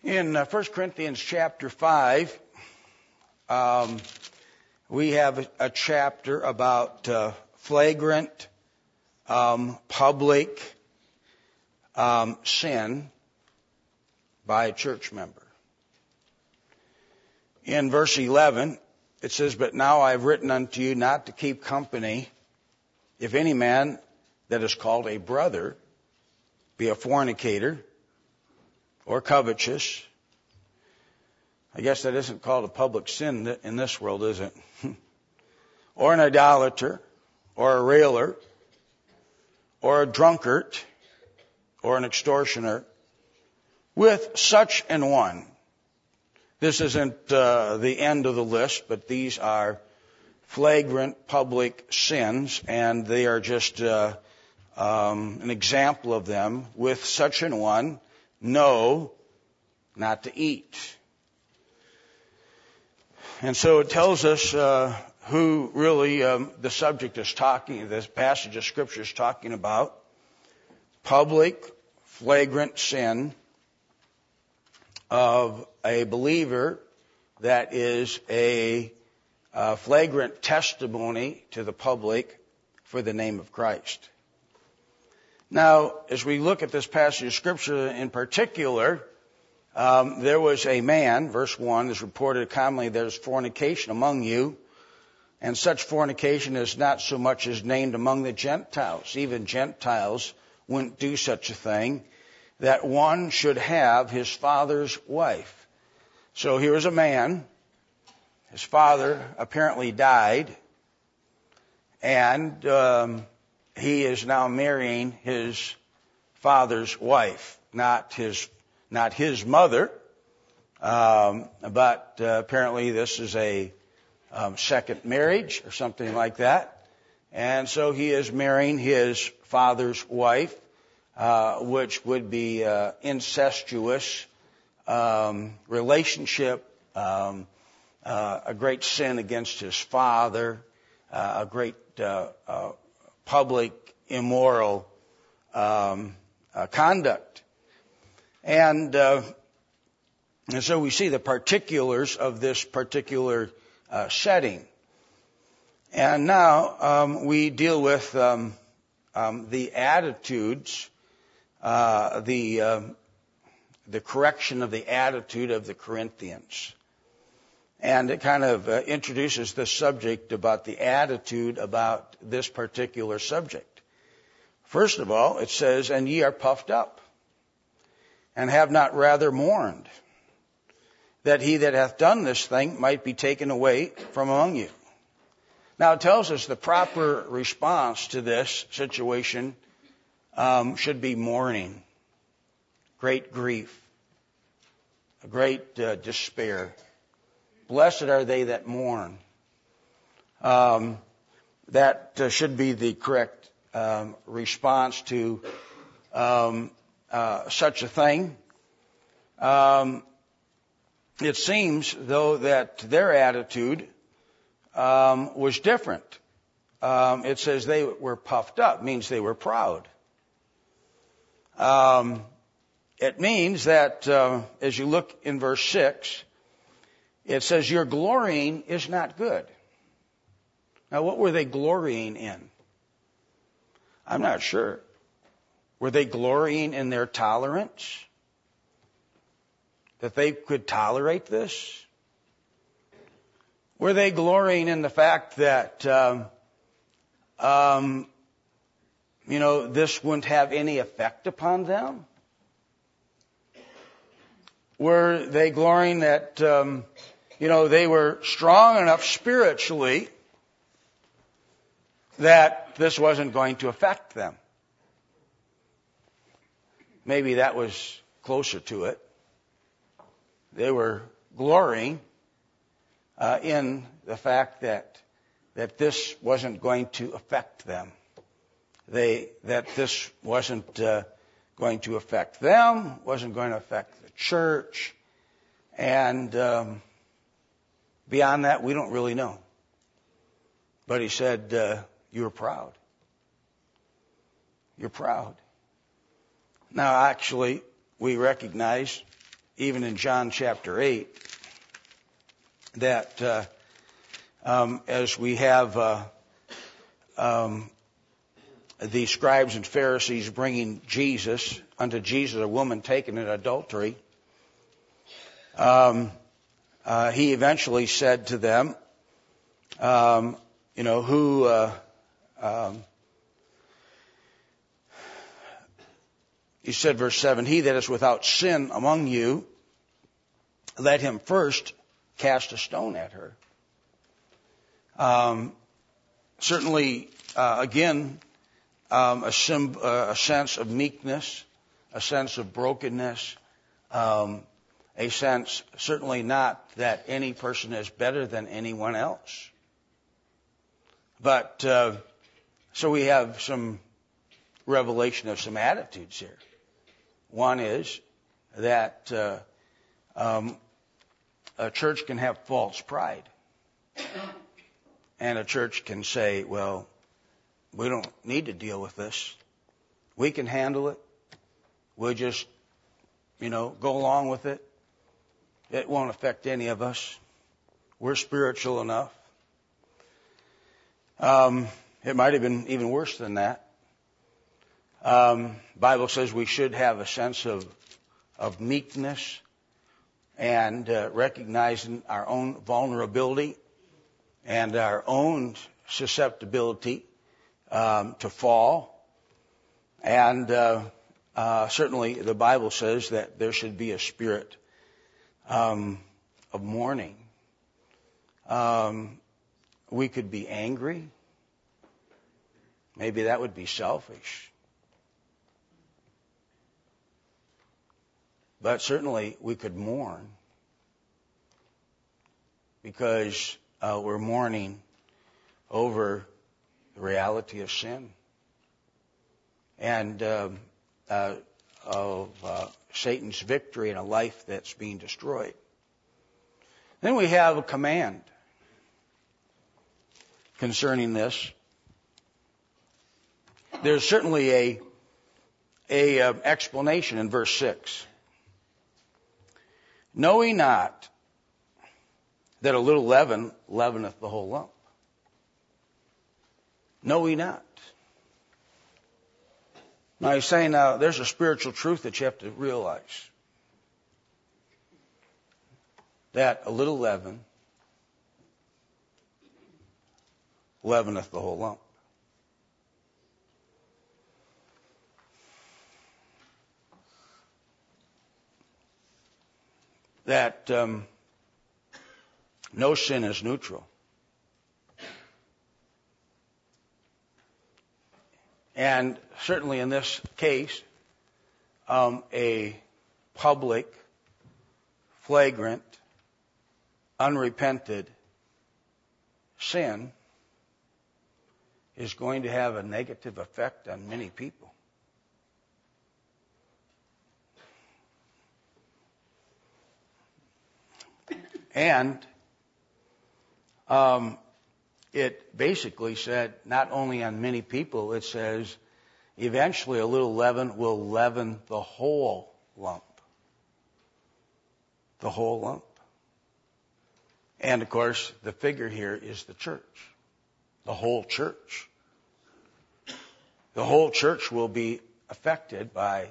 In 1 Corinthians chapter 5, we have a chapter about flagrant public sin by a church member. In verse 11, it says, "But now I have written unto you not to keep company, if any man that is called a brother be a fornicator, or covetous." I guess that isn't called a public sin in this world, is it? Or an idolater, or a railer, or a drunkard, or an extortioner, with such an one. This isn't the end of the list, but these are flagrant public sins, and they are just an example of them. With such an one, no, not to eat. And so it tells us who really the subject is talking, this passage of Scripture is talking about. Public, flagrant sin of a believer that is a flagrant testimony to the public for the name of Christ. Now, as we look at this passage of Scripture in particular, there was a man, verse 1, is reported commonly, there's fornication among you, and such fornication is not so much as named among the Gentiles. Even Gentiles wouldn't do such a thing, that one should have his father's wife. So here's a man, his father apparently died, and he is now marrying his father's wife, not his mother, but apparently this is a second marriage or something like that. And so he is marrying his father's wife, which would be incestuous relationship, a great sin against his father, a great public immoral conduct. And so we see the particulars of this particular setting. And now we deal with the attitudes, the correction of the attitude of the Corinthians. And it kind of introduces the subject about the attitude about this particular subject. First of all, it says, "And ye are puffed up, and have not rather mourned, that he that hath done this thing might be taken away from among you." Now it tells us the proper response to this situation should be mourning, great grief, a great despair. Blessed are they that mourn. That should be the correct response to such a thing. It seems, though, that their attitude was different. It says they were puffed up, means they were proud. It means that as you look in verse 6, it says your glorying is not good. Now, what were they glorying in? I'm not sure. Were they glorying in their tolerance? That they could tolerate this? Were they glorying in the fact that, this wouldn't have any effect upon them? Were they glorying that, they were strong enough spiritually that this wasn't going to affect them? Maybe that was closer to it. They were glorying in the fact that this wasn't going to affect them. That this wasn't going to affect them, wasn't going to affect the church, and beyond that, we don't really know. But he said, you're proud. You're proud. Now, actually, we recognize even in John chapter 8, that as we have the scribes and Pharisees bringing unto Jesus, a woman taken in adultery, he eventually said to them, he said, verse 7, he that is without sin among you, let him first cast a stone at her. Certainly, again, a sense of meekness, a sense of brokenness, a sense certainly not that any person is better than anyone else. But so we have some revelation of some attitudes here. One is that a church can have false pride. And a church can say, well, we don't need to deal with this. We can handle it. We'll just, go along with it. It won't affect any of us. We're spiritual enough. It might have been even worse than that. Bible says we should have a sense of meekness and recognizing our own vulnerability and our own susceptibility to fall. And certainly the Bible says that there should be a spirit of mourning. We could be angry. Maybe that would be selfish. But certainly we could mourn because we're mourning over the reality of sin and of Satan's victory in a life that's being destroyed. Then we have a command concerning this. There's certainly a explanation in verse 6. Know ye not that a little leaven leaveneth the whole lump? Know ye not? Now he's saying there's a spiritual truth that you have to realize. That a little leaven leaveneth the whole lump. That no sin is neutral. And certainly in this case, a public, flagrant, unrepented sin is going to have a negative effect on many people. And it basically said not only on many people, it says eventually a little leaven will leaven the whole lump. The whole lump. And of course, the figure here is the church. The whole church. The whole church will be affected by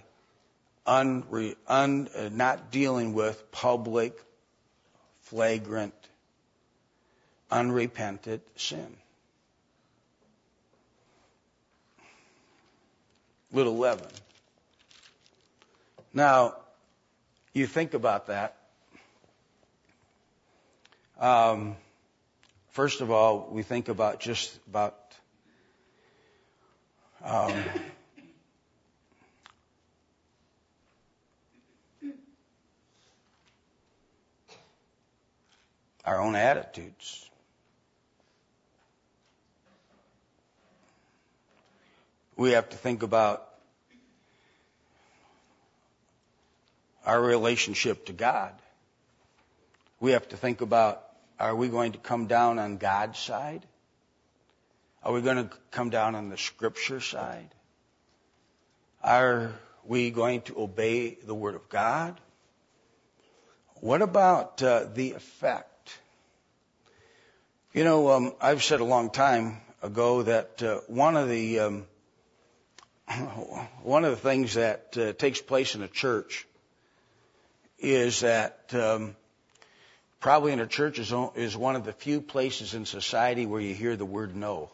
not dealing with public, flagrant, unrepented sin. Little leaven. Now, you think about that. First of all, we think about just about our own attitudes. We have to think about our relationship to God. We have to think about, are we going to come down on God's side? Are we going to come down on the Scripture side? Are we going to obey the Word of God? what about the effect? You know, I've said a long time ago that one of the things that takes place in a church is that probably in a church is one of the few places in society where you hear the word no.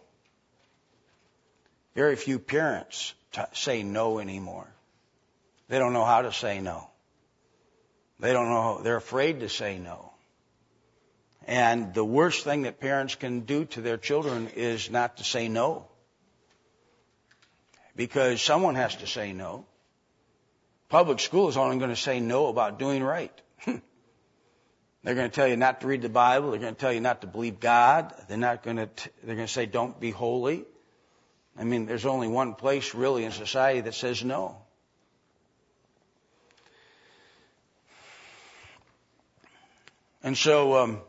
Very few parents say no anymore. They don't know how to say no. They don't know. They're afraid to say no. And the worst thing that parents can do to their children is not to say no. Because someone has to say no. Public school is only going to say no about doing right. They're going to tell you not to read the Bible. They're going to tell you not to believe God. They're going to say don't be holy. I mean, there's only one place really in society that says no. And so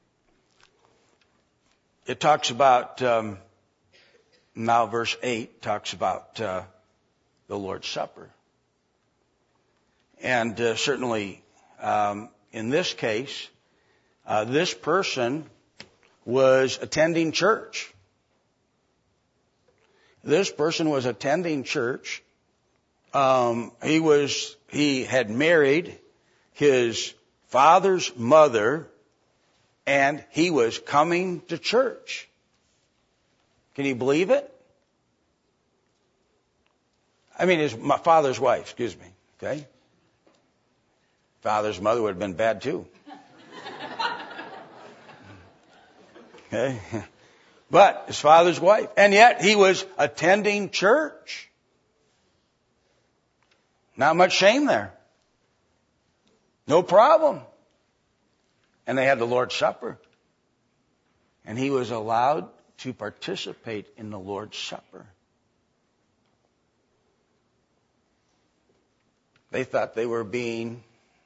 it talks about, now verse 8 talks about the Lord's Supper. And certainly in this case, this person was attending church. This person was attending church. He had married his father's mother, and he was coming to church. Can you believe it? I mean, my father's wife, excuse me, okay? Father's mother would have been bad too. Okay? But his father's wife. And yet he was attending church. Not much shame there. No problem. And they had the Lord's Supper. And he was allowed to participate in the Lord's Supper. They thought they were being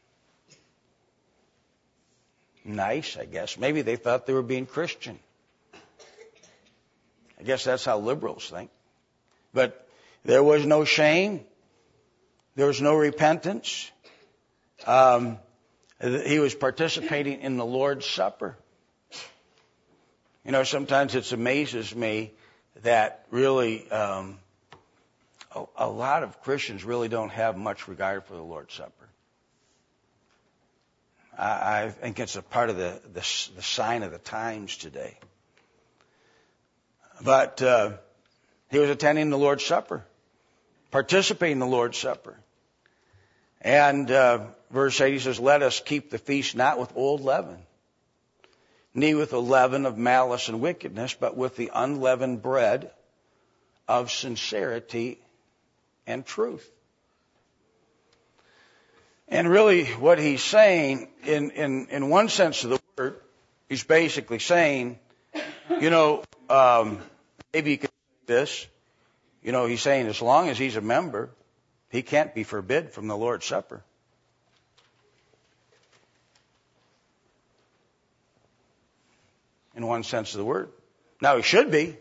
nice, I guess. Maybe they thought they were being Christian. I guess that's how liberals think. But there was no shame. There was no repentance. He was participating in the Lord's Supper. You know, sometimes it amazes me that really a lot of Christians really don't have much regard for the Lord's Supper. I think it's a part of the sign of the times today. But he was attending the Lord's Supper, participating in the Lord's Supper. And verse 8, he says, let us keep the feast not with old leaven, neither with the leaven of malice and wickedness, but with the unleavened bread of sincerity and truth. And really what he's saying, in one sense of the word, he's basically saying, you know, maybe you could say this, you know, he's saying as long as he's a member, he can't be forbid from the Lord's Supper. In one sense of the word. Now he should be.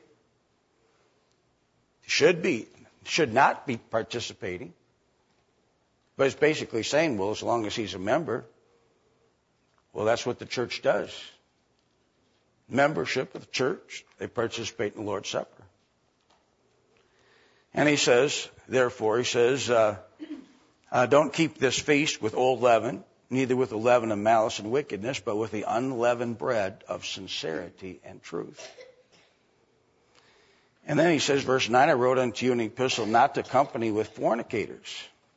Should not be participating. But it's basically saying, well, as long as he's a member, well, that's what the church does. Membership of the church, they participate in the Lord's Supper. And he says, therefore, don't keep this feast with old leaven, neither with the leaven of malice and wickedness, but with the unleavened bread of sincerity and truth. And then he says, verse 9, I wrote unto you an epistle not to company with fornicators.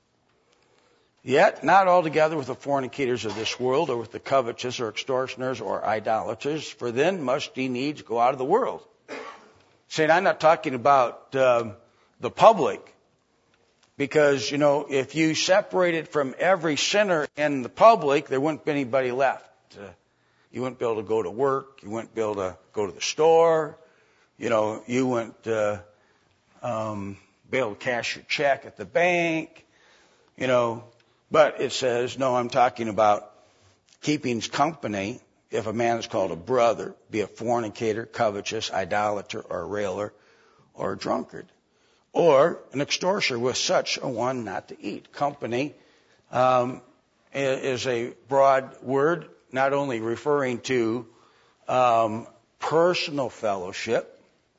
Yet not altogether with the fornicators of this world, or with the covetous, or extortioners, or idolaters, for then must ye needs go out of the world. Saying, I'm not talking about the public, because, you know, if you separated from every sinner in the public, there wouldn't be anybody left. You wouldn't be able to go to work. You wouldn't be able to go to the store. You know, you wouldn't be able to cash your check at the bank. You know, but it says, no, I'm talking about keeping company if a man is called a brother, be a fornicator, covetous, idolater, or a railer, or a drunkard, or an extortioner, with such a one not to eat. Company is a broad word, not only referring to personal fellowship,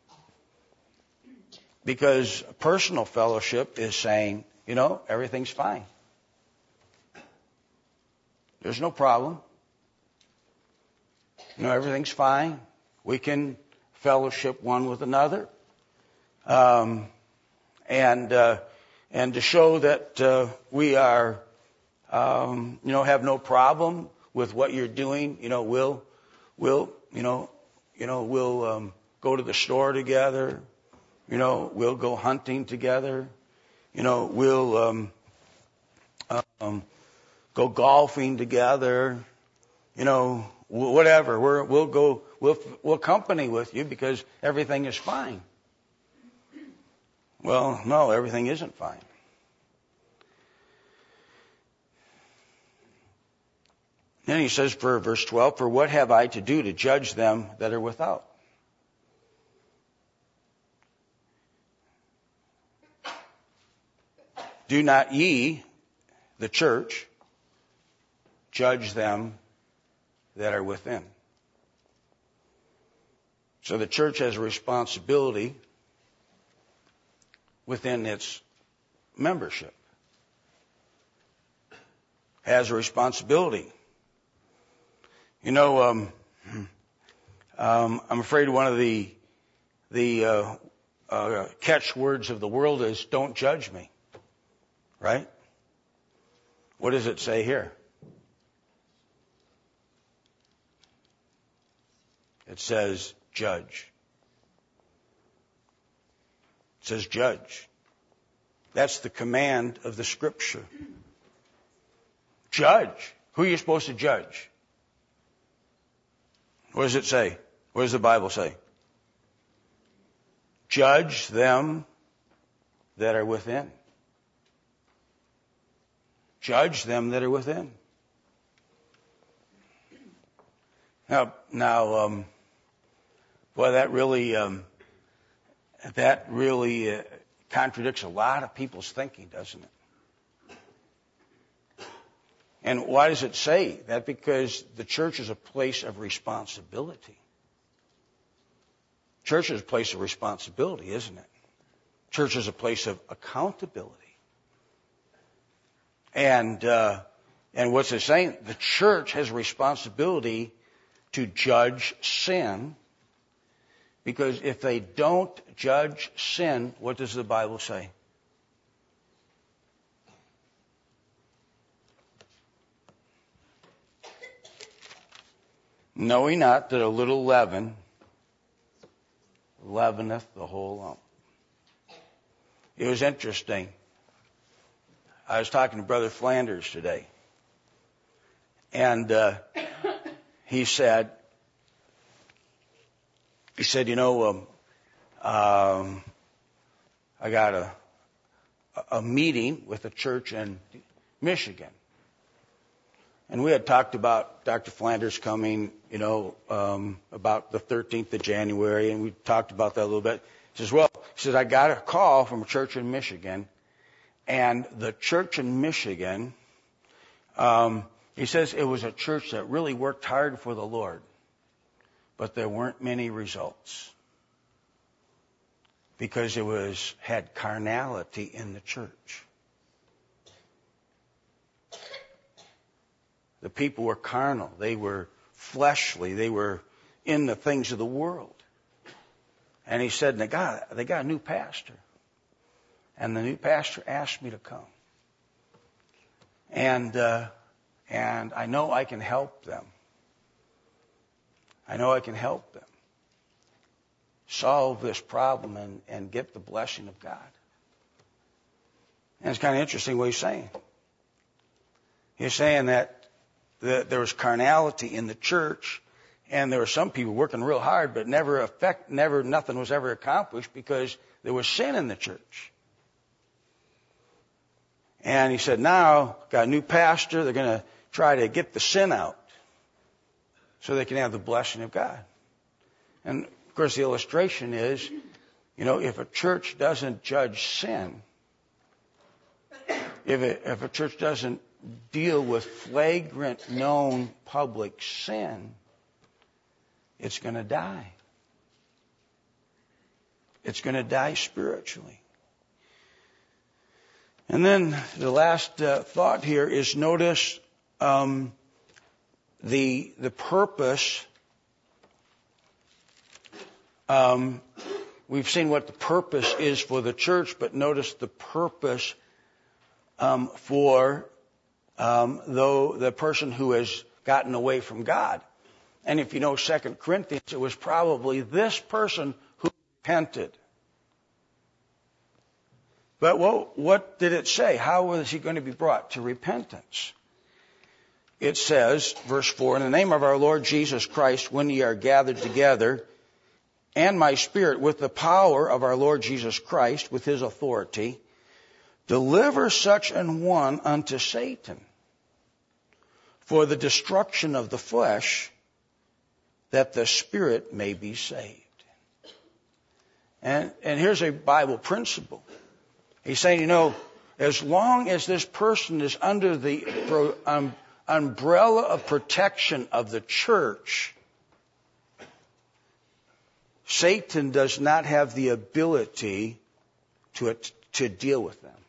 because personal fellowship is saying, everything's fine. There's no problem. Everything's fine. We can fellowship one with another. And to show that we are, have no problem with what you're doing. We'll go to the store together. We'll go hunting together. We'll go golfing together. Whatever. We'll company with you because everything is fine. Well, no, everything isn't fine. Then he says for verse 12, for what have I to do to judge them that are without? Do not ye, the church, judge them that are within. So the church has a responsibility within its membership. Has a responsibility. I'm afraid one of the catchwords of the world is "don't judge me." Right? What does it say here? It says judge. It says judge. That's the command of the Scripture. Judge. Who are you supposed to judge? What does it say? What does the Bible say? Judge them that are within. Judge them that are within. Now, boy, that really contradicts a lot of people's thinking, doesn't it? And why does it say that? Because the church is a place of responsibility. Church is a place of responsibility, isn't it? Church is a place of accountability. And what's it saying? The church has a responsibility to judge sin, because if they don't judge sin, what does the Bible say? Know ye not that a little leaven leaveneth the whole lump? It was interesting. I was talking to Brother Flanders today, and he said, I got a meeting with a church in Michigan, and we had talked about Dr. Flanders coming, about the 13th of January, and we talked about that a little bit. He says, I got a call from a church in Michigan. And the church in Michigan, he says it was a church that really worked hard for the Lord, but there weren't many results because it had carnality in the church. The people were carnal. They were fleshly. They were in the things of the world. And he said, they got a new pastor. And the new pastor asked me to come. And I know I can help them. I know I can help them solve this problem and get the blessing of God. And it's kind of interesting what he's saying. He's saying that there was carnality in the church, and there were some people working real hard, but nothing was ever accomplished because there was sin in the church. And he said, now, got a new pastor, they're going to try to get the sin out so they can have the blessing of God. And, of course, the illustration is, if a church doesn't judge sin, if a church doesn't deal with flagrant, known public sin, it's going to die. It's going to die spiritually. And then the last thought here is notice the purpose. We've seen what the purpose is for the church, but notice the purpose for though the person who has gotten away from God. And if you know 2 Corinthians, it was probably this person who repented. But what did it say? How was he going to be brought to repentance? It says, verse 4, in the name of our Lord Jesus Christ, when ye are gathered together, and my spirit with the power of our Lord Jesus Christ, with his authority, deliver such an one unto Satan for the destruction of the flesh, that the spirit may be saved. And here's a Bible principle. He's saying, as long as this person is under the umbrella of protection of the church, Satan does not have the ability to deal with them.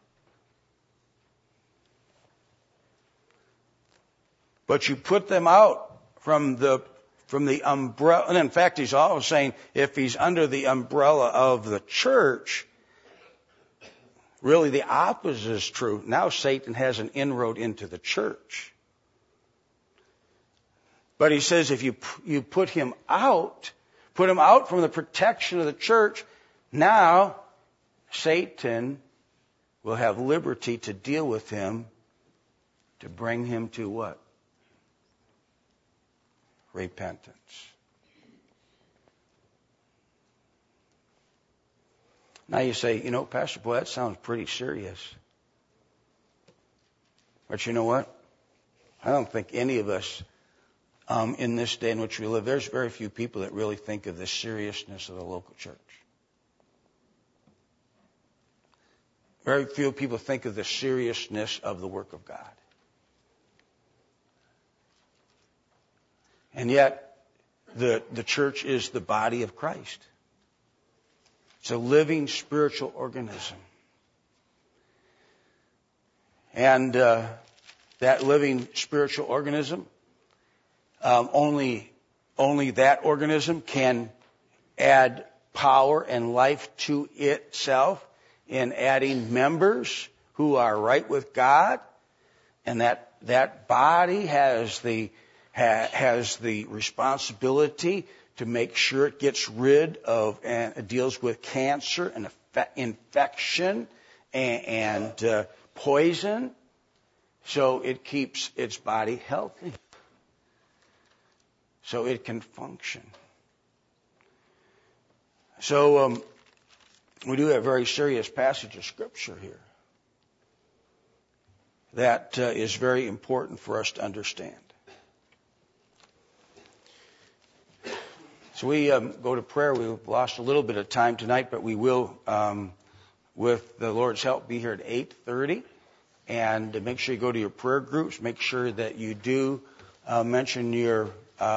But you put them out from the umbrella, and in fact, he's always saying, if he's under the umbrella of the church, really the opposite is true. Now Satan has an inroad into the church. But he says if you put him out from the protection of the church, now Satan will have liberty to deal with him, to bring him to what? Repentance. Now you say, Pastor, boy, that sounds pretty serious. But you know what? I don't think any of us in this day in which we live, there's very few people that really think of the seriousness of the local church. Very few people think of the seriousness of the work of God. And yet, the church is the body of Christ. It's a living spiritual organism. And that living spiritual organism, only that organism can add power and life to itself in adding members who are right with God. And that body has the responsibility to make sure it gets rid of and deals with cancer and infection and poison, so it keeps its body healthy, so it can function. So we do have a very serious passage of Scripture here that is very important for us to understand. So we go to prayer. We've lost a little bit of time tonight, but we will, with the Lord's help, be here at 8:30. And make sure you go to your prayer groups. Make sure that you do mention your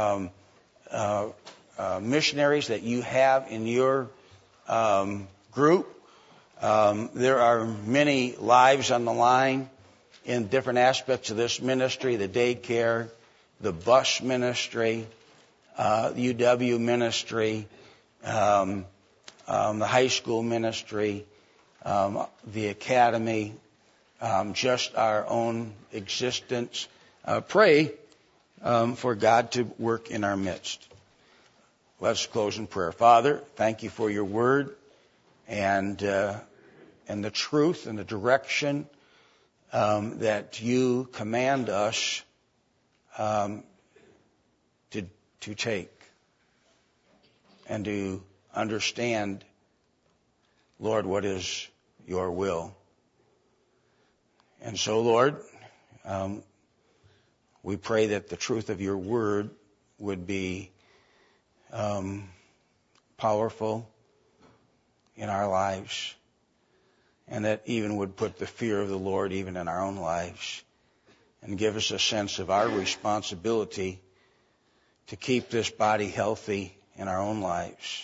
missionaries that you have in your group. There are many lives on the line in different aspects of this ministry, the daycare, the bus ministry, the UW ministry, the high school ministry, the academy, just our own existence. Pray for God to work in our midst. Let's close in prayer. Father, thank you for your word and the truth and the direction that you command us to take and to understand, Lord, what is your will. And so, Lord, we pray that the truth of your word would be powerful in our lives, and that even would put the fear of the Lord even in our own lives, and give us a sense of our responsibility to keep this body healthy in our own lives.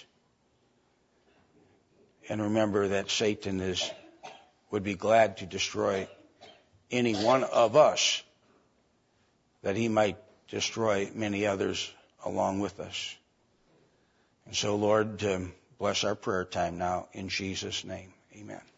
And remember that Satan would be glad to destroy any one of us, that he might destroy many others along with us. And so, Lord, bless our prayer time now in Jesus' name. Amen.